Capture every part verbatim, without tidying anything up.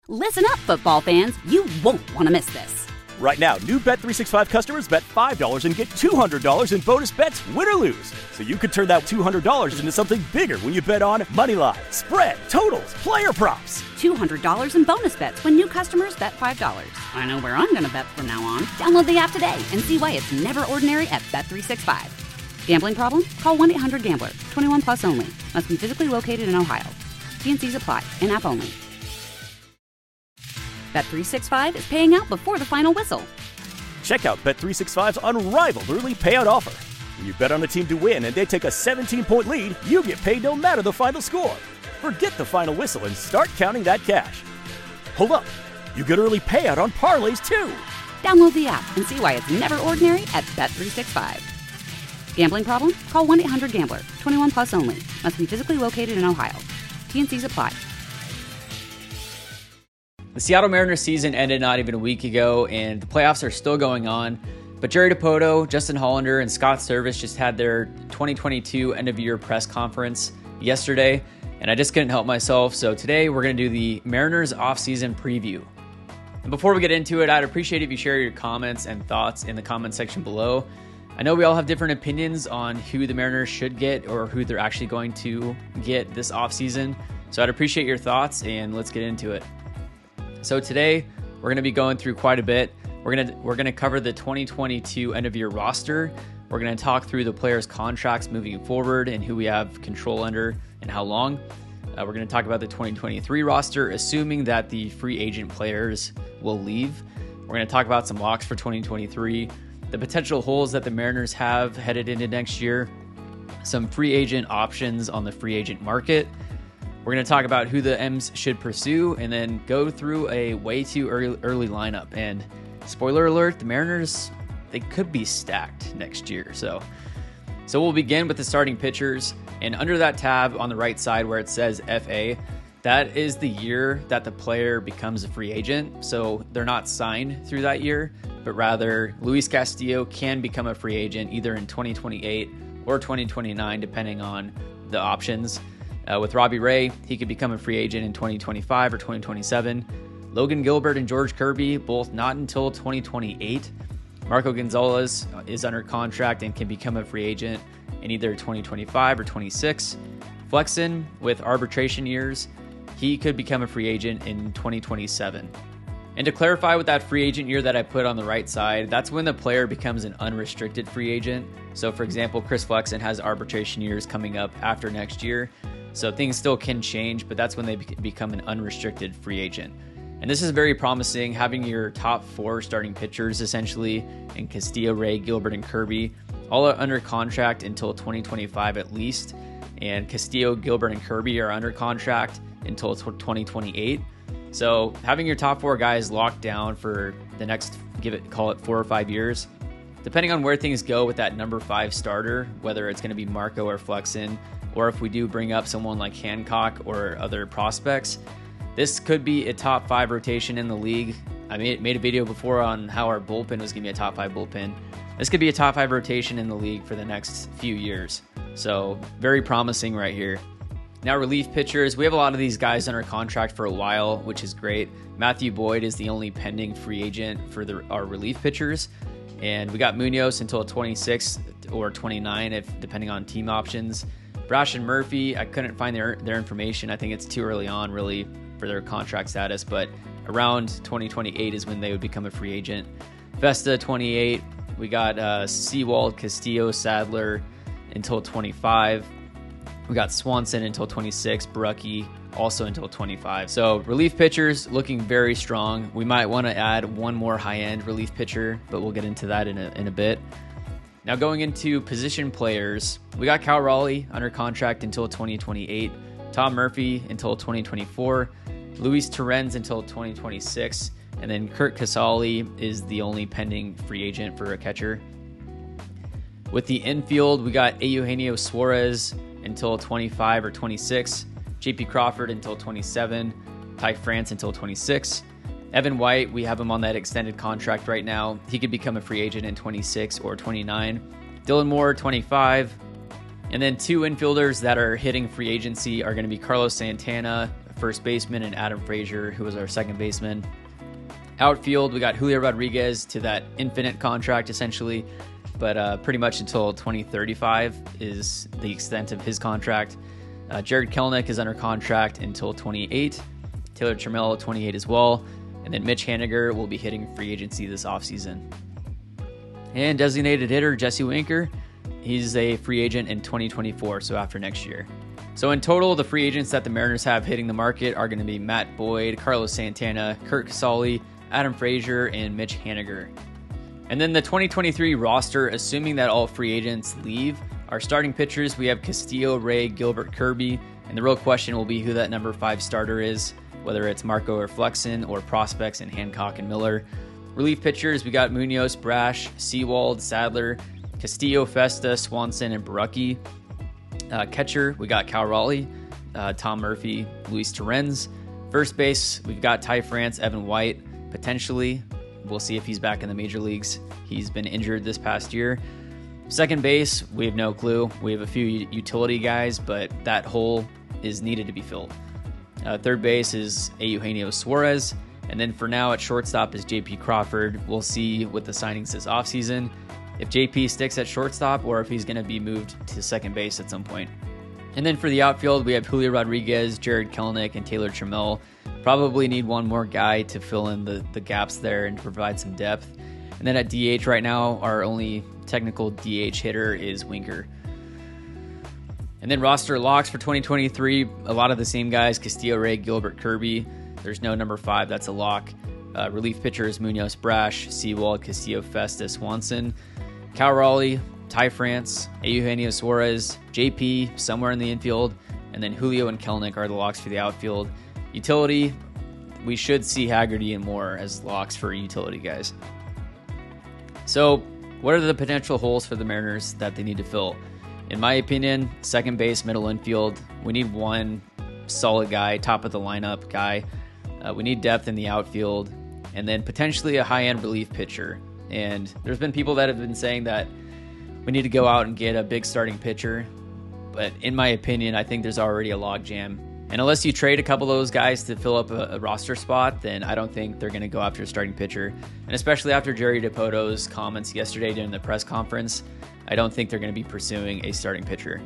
Listen up, football fans. You won't want to miss this. Right now, new Bet three sixty-five customers bet five dollars and get two hundred dollars in bonus bets, win or lose. So you could turn that two hundred dollars into something bigger when you bet on money line, spread, totals, player props. two hundred dollars in bonus bets when new customers bet five dollars. I know where I'm going to bet from now on. Download the app today and see why it's never ordinary at Bet three sixty-five. Gambling problem? Call one eight hundred gambler. twenty-one plus only. Must be physically located in Ohio. T N Cs apply. In-app only. Bet three sixty-five is paying out before the final whistle. Check out Bet three sixty-five's unrivaled early payout offer. When you bet on a team to win and they take a seventeen-point lead, you get paid no matter the final score. Forget the final whistle and start counting that cash. Hold up. You get early payout on parlays, too. Download the app and see why it's never ordinary at Bet three sixty-five. Gambling problem? Call one eight hundred gambler. twenty-one plus only. Must be physically located in Ohio. T N Cs apply. The Seattle Mariners season ended not even a week ago, and the playoffs are still going on. But Jerry Dipoto, Justin Hollander, and Scott Servais just had their twenty twenty-two end-of-year press conference yesterday, and I just couldn't help myself. So today we're going to do the Mariners offseason preview. And before we get into it, I'd appreciate if you share your comments and thoughts in the comment section below. I know we all have different opinions on who the Mariners should get or who they're actually going to get this offseason. So I'd appreciate your thoughts, and let's get into it. So today we're going to be going through quite a bit. We're going to we're going to cover the twenty twenty-two end of year roster. We're going to talk through the players' contracts moving forward and who we have control under and how long. Uh, we're going to talk about the twenty twenty-three roster, assuming that the free agent players will leave. We're going to talk about some locks for twenty twenty-three, the potential holes that the Mariners have headed into next year, some free agent options on the free agent market. We're going to talk about who the M's should pursue and then go through a way too early, early lineup. And spoiler alert, the Mariners, they could be stacked next year. So, so we'll begin with the starting pitchers. And under that tab on the right side where it says F A, that is the year that the player becomes a free agent. So they're not signed through that year, but rather Luis Castillo can become a free agent either in twenty twenty-eight or twenty twenty-nine, depending on the options. Uh, with Robbie Ray, he could become a free agent in twenty twenty-five or twenty twenty-seven. Logan Gilbert and George Kirby, both not until twenty twenty-eight. Marco Gonzalez is under contract and can become a free agent in either twenty twenty-five or twenty-six. Flexen, with arbitration years, he could become a free agent in twenty twenty-seven. And to clarify with that free agent year that I put on the right side, that's when the player becomes an unrestricted free agent. So for example, Chris Flexen has arbitration years coming up after next year. So things still can change, but that's when they become an unrestricted free agent. And this is very promising, having your top four starting pitchers essentially in Castillo, Ray, Gilbert, and Kirby, all are under contract until twenty twenty-five at least. And Castillo, Gilbert, and Kirby are under contract until twenty twenty-eight. So having your top four guys locked down for the next, give it, call it four or five years, depending on where things go with that number five starter, whether it's going to be Marco or Flexen, or if we do bring up someone like Hancock or other prospects, this could be a top five rotation in the league. I made, made a video before on how our bullpen was going to be a top five bullpen. This could be a top five rotation in the league for the next few years. So very promising right here. Now relief pitchers, we have a lot of these guys under contract for a while, which is great. Matthew Boyd is the only pending free agent for the, our relief pitchers. And we got Munoz until twenty-six or twenty-nine, if depending on team options. Brash and Murphy, I couldn't find their their information. I think it's too early on, really, for their contract status, but around twenty twenty-eight is when they would become a free agent. Vesta, twenty-eight. We got uh, Sewald, Castillo, Sadler until twenty-five. We got Swanson until twenty-six. Barucki also until twenty-five. So relief pitchers looking very strong. We might want to add one more high-end relief pitcher, but we'll get into that in a, in a bit. Now going into position players, we got Cal Raleigh under contract until twenty twenty-eight, Tom Murphy until twenty twenty-four, Luis Torrens until twenty twenty-six, and then Kurt Casale is the only pending free agent for a catcher. With the infield, we got Eugenio Suarez until twenty-five or twenty-six, J P Crawford until twenty-seven, Ty France until twenty-six. Evan White, we have him on that extended contract right now. He could become a free agent in twenty-six or twenty-nine. Dylan Moore, twenty-five. And then two infielders that are hitting free agency are going to be Carlos Santana, first baseman, and Adam Frazier, who was our second baseman. Outfield, we got Julio Rodriguez to that infinite contract, essentially, but uh, pretty much until twenty thirty-five is the extent of his contract. Uh, Jared Kelenic is under contract until twenty-eight. Taylor Trammell, twenty-eight as well. And then Mitch Haniger will be hitting free agency this offseason. And designated hitter Jesse Winker, he's a free agent in twenty twenty-four, so after next year. So in total, the free agents that the Mariners have hitting the market are going to be Matt Boyd, Carlos Santana, Kurt Casale, Adam Frazier, and Mitch Haniger. And then the twenty twenty-three roster, assuming that all free agents leave, our starting pitchers, we have Castillo, Ray, Gilbert, Kirby, and the real question will be who that number five starter is, whether it's Marco or Flexen or prospects in Hancock and Miller. Relief pitchers, we got Munoz, Brash, Seawald, Sadler, Castillo, Festa, Swanson, and Barucki. Uh, catcher, we got Cal Raleigh, uh, Tom Murphy, Luis Torrens. First base, we've got Ty France, Evan White, potentially. We'll see if he's back in the major leagues. He's been injured this past year. Second base, we have no clue. We have a few utility guys, but that hole is needed to be filled. Uh, third base is Eugenio Suarez. And then for now at shortstop is J P Crawford. We'll see with the signings this offseason if J P sticks at shortstop or if he's going to be moved to second base at some point. And then for the outfield, we have Julio Rodriguez, Jared Kelenic, and Taylor Trammell. Probably need one more guy to fill in the, the gaps there and to provide some depth. And then at D H right now, our only technical D H hitter is Winker. And then roster locks for twenty twenty-three, a lot of the same guys, Castillo, Ray, Gilbert, Kirby. There's no number five, that's a lock. Uh, relief pitchers, Munoz, Brash, Seawald, Castillo, Festa, Swanson, Cal Raleigh, Ty France, Eugenio Suarez, J P, somewhere in the infield, and then Julio and Kelenic are the locks for the outfield. Utility, we should see Haggerty and Moore as locks for utility guys. So, what are the potential holes for the Mariners that they need to fill? In my opinion, second base, middle infield, we need one solid guy, top of the lineup guy. Uh, we need depth in the outfield, and then potentially a high-end relief pitcher. And there's been people that have been saying that we need to go out and get a big starting pitcher. But in my opinion, I think there's already a logjam. And unless you trade a couple of those guys to fill up a, a roster spot, then I don't think they're going to go after a starting pitcher. And especially after Jerry Dipoto's comments yesterday during the press conference, I don't think they're going to be pursuing a starting pitcher.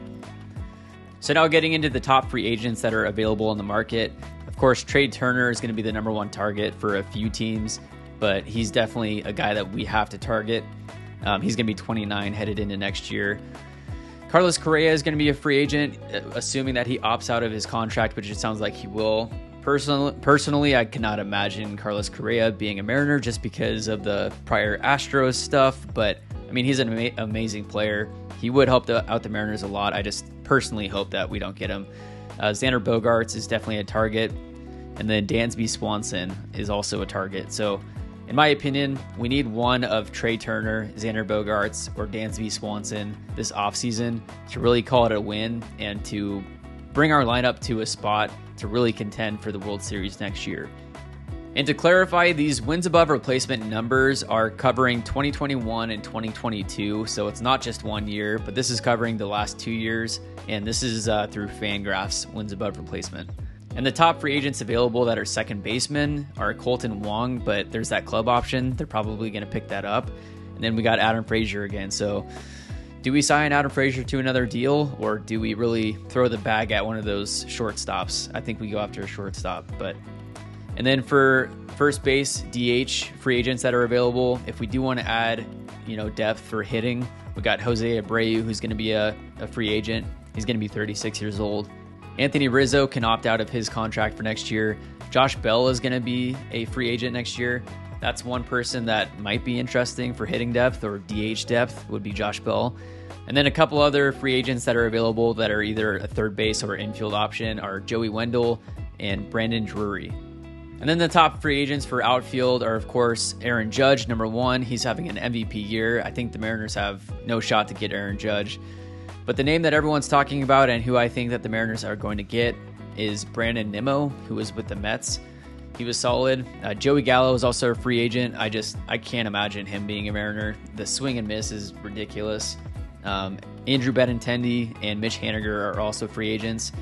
So now getting into the top free agents that are available on the market. Of course, Trey Turner is going to be the number one target for a few teams, but he's definitely a guy that we have to target. Um, he's going to be twenty-nine headed into next year. Carlos Correa is going to be a free agent, assuming that he opts out of his contract, which it sounds like he will. Personally, personally, I cannot imagine Carlos Correa being a Mariner just because of the prior Astros stuff, but I mean, he's an ama- amazing player. He would help the, out the Mariners a lot. I just personally hope that we don't get him. Uh, Xander Bogaerts is definitely a target, and then Dansby Swanson is also a target. So, in my opinion, we need one of Trey Turner, Xander Bogaerts, or Dansby Swanson this offseason to really call it a win and to bring our lineup to a spot to really contend for the World Series next year. And to clarify, these wins above replacement numbers are covering twenty twenty-one and twenty twenty-two, so it's not just one year, but this is covering the last two years, and this is uh, through Fangraphs wins above replacement. And the top free agents available that are second basemen are Colton Wong, but there's that club option. They're probably going to pick that up. And then we got Adam Frazier again. So do we sign Adam Frazier to another deal, or do we really throw the bag at one of those shortstops? I think we go after a shortstop. But and then for first base, D H free agents that are available, if we do want to add, you know, depth for hitting, we got Jose Abreu, who's going to be a, a free agent. He's going to be thirty-six years old. Anthony Rizzo can opt out of his contract for next year. Josh Bell is going to be a free agent next year. That's one person that might be interesting for hitting depth or D H depth would be Josh Bell. And then a couple other free agents that are available that are either a third base or infield option are Joey Wendell and Brandon Drury. And then the top free agents for outfield are, of course, Aaron Judge, number one. He's having an M V P year. I think the Mariners have no shot to get Aaron Judge. But the name that everyone's talking about and who I think that the Mariners are going to get is Brandon Nimmo, who was with the Mets. He was solid. Uh, Joey Gallo is also a free agent. I just, I can't imagine him being a Mariner. The swing and miss is ridiculous. Um, Andrew Benintendi and Mitch Haniger are also free agents.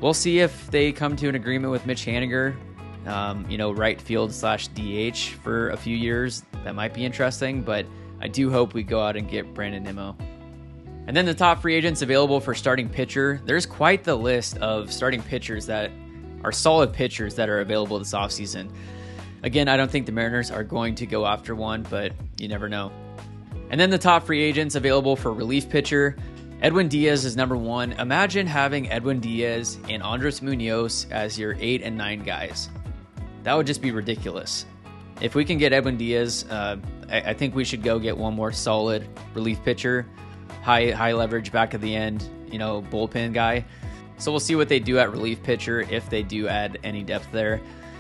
we'll see if they come to an agreement with Mitch Haniger, um, you know, right field slash D H for a few years. That might be interesting, but I do hope we go out and get Brandon Nimmo. And then the top free agents available for starting pitcher. There's quite the list of starting pitchers that are solid pitchers that are available this offseason. Again, I don't think the Mariners are going to go after one, but you never know. And then the top free agents available for relief pitcher. Edwin Diaz is number one. Imagine having Edwin Diaz and Andres Munoz as your eight and nine guys. That would just be ridiculous. If we can get Edwin Diaz, uh, I, I think we should go get one more solid relief pitcher, high high leverage back at the end, you know, bullpen guy. So we'll see what they do at relief pitcher if they do add any depth there.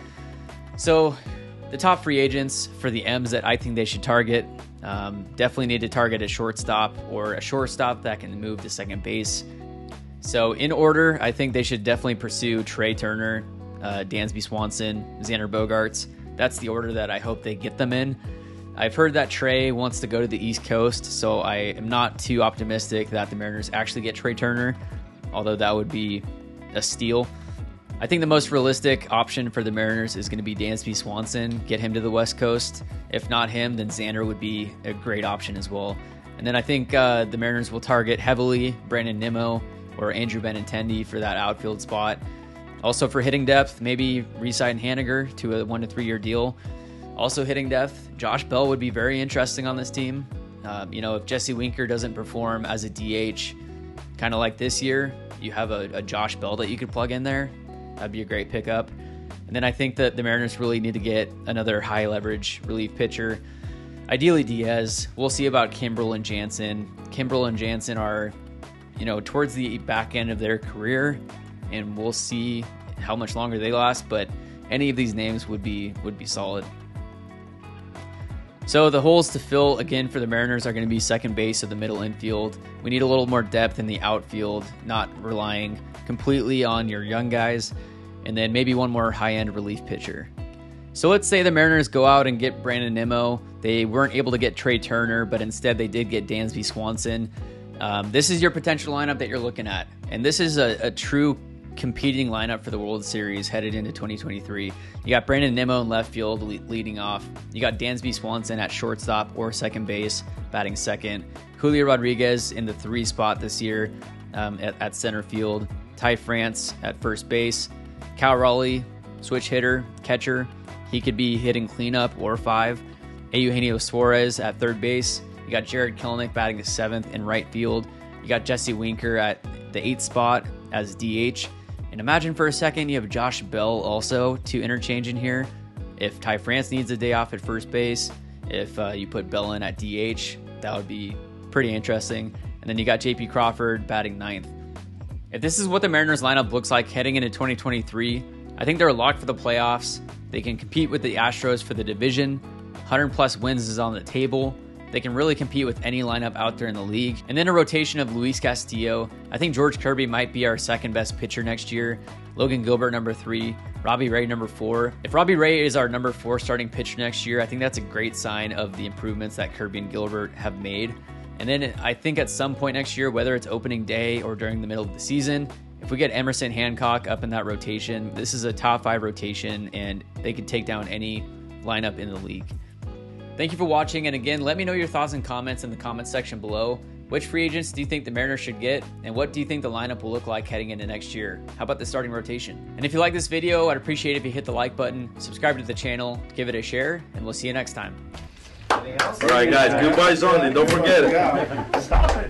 So the top free agents for the M's that I think they should target, um, definitely need to target a shortstop or a shortstop that can move to second base. So in order, I think they should definitely pursue Trey Turner, uh, Dansby Swanson, Xander Bogaerts. That's the order that I hope they get them in. I've heard that Trey wants to go to the East Coast, so I am not too optimistic that the Mariners actually get Trey Turner, although that would be a steal. I think the most realistic option for the Mariners is going to be Dansby Swanson, get him to the West Coast. If not him, then Xander would be a great option as well. And then I think uh, the Mariners will target heavily Brandon Nimmo or Andrew Benintendi for that outfield spot. Also for hitting depth, maybe re-sign Haniger to a one to three year deal. Also hitting depth, Josh Bell would be very interesting on this team. Um, you know, if Jesse Winker doesn't perform as a D H, kind of like this year, you have a, a Josh Bell that you could plug in there. That'd be a great pickup. And then I think that the Mariners really need to get another high leverage relief pitcher. Ideally Diaz. We'll see about Kimbrel and Jansen. Kimbrel and Jansen are, you know, towards the back end of their career, and we'll see how much longer they last, but any of these names would be would be solid. So the holes to fill, again, for the Mariners are going to be second base of the middle infield. We need a little more depth in the outfield, not relying completely on your young guys, and then maybe one more high-end relief pitcher. So let's say the Mariners go out and get Brandon Nimmo. They weren't able to get Trey Turner, but instead they did get Dansby Swanson. Um, this is your potential lineup that you're looking at, and this is a, a true competing lineup for the World Series headed into twenty twenty-three. You got Brandon Nimmo in left field le- leading off. You got Dansby Swanson at shortstop or second base, batting second. Julio Rodriguez in the three spot this year um, at, at center field. Ty France at first base. Cal Raleigh, switch hitter, catcher. He could be hitting cleanup or five. Eugenio Suarez at third base. You got Jared Kelenic batting the seventh in right field. You got Jesse Winker at the eighth spot as D H. And imagine for a second you have Josh Bell also to interchange in here. If Ty France needs a day off at first base, if uh, you put Bell in at D H, that would be pretty interesting. And then you got J P Crawford batting ninth. If this is what the Mariners lineup looks like heading into twenty twenty-three, I think they're locked for the playoffs. They can compete with the Astros for the division. one hundred plus wins is on the table. They can really compete with any lineup out there in the league. And then a rotation of Luis Castillo. I think George Kirby might be our second best pitcher next year. Logan Gilbert, number three. Robbie Ray, number four. If Robbie Ray is our number four starting pitcher next year, I think that's a great sign of the improvements that Kirby and Gilbert have made. And then I think at some point next year, whether it's opening day or during the middle of the season, if we get Emerson Hancock up in that rotation, this is a top five rotation and they can take down any lineup in the league. Thank you for watching, and again, let me know your thoughts and comments in the comments section below. Which free agents do you think the Mariners should get, and what do you think the lineup will look like heading into next year? How about the starting rotation? And if you like this video, I'd appreciate it if you hit the like button, subscribe to the channel, give it a share, and we'll see you next time. All right, guys, goodbyes only. Don't forget it.